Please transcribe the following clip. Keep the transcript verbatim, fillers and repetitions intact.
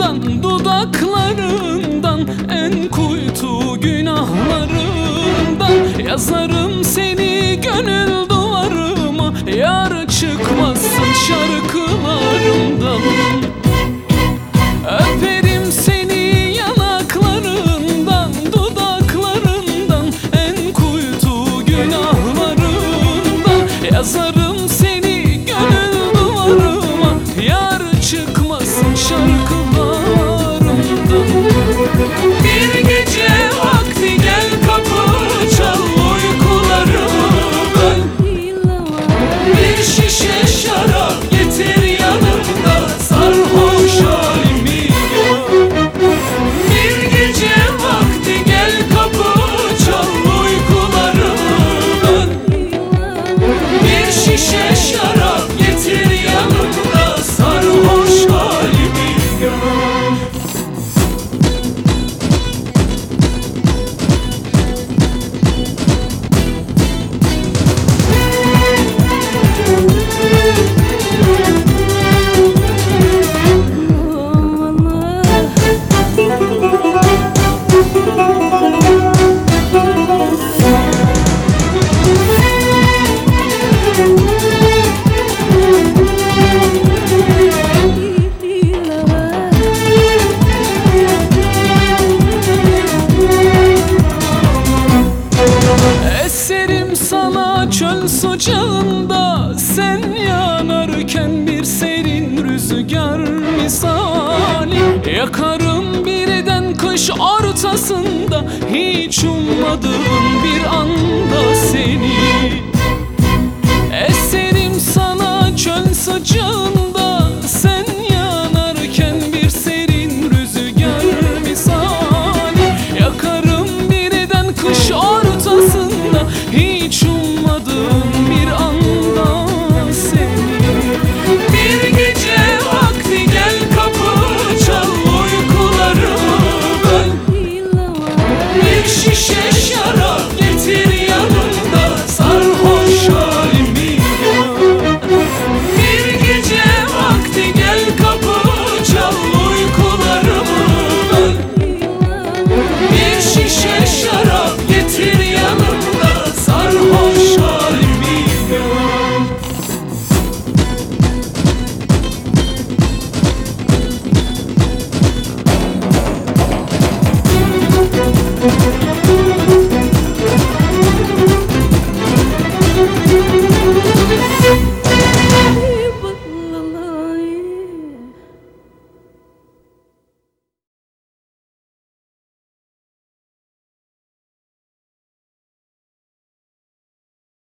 Yanaklarından, dudaklarından, en kuytu günahlarından yazarım seni gönül duvarıma, yar çıkmazsın şarkılarımdan. Öperim seni yanaklarından, dudaklarından, en kuytu günahlarından yazarım seni gönül duvarıma, yar çıkmasın şarkılarımdan. Bir gece vakti gel kapı çal uykularımdan, bir şişe şarap getir yanımda, sarhoş halimi gör. Bir gece vakti gel kapı çal uykularımdan, bir şişe şarap getir yanımda, sarhoş halimi gör. Eserim sana çöl sıcağında, sen yanarken bir serin rüzgar misali. Yakarım birden kış ortasında, hiç ummadığım bir anda seni. Eserim sana çöl sıcağında,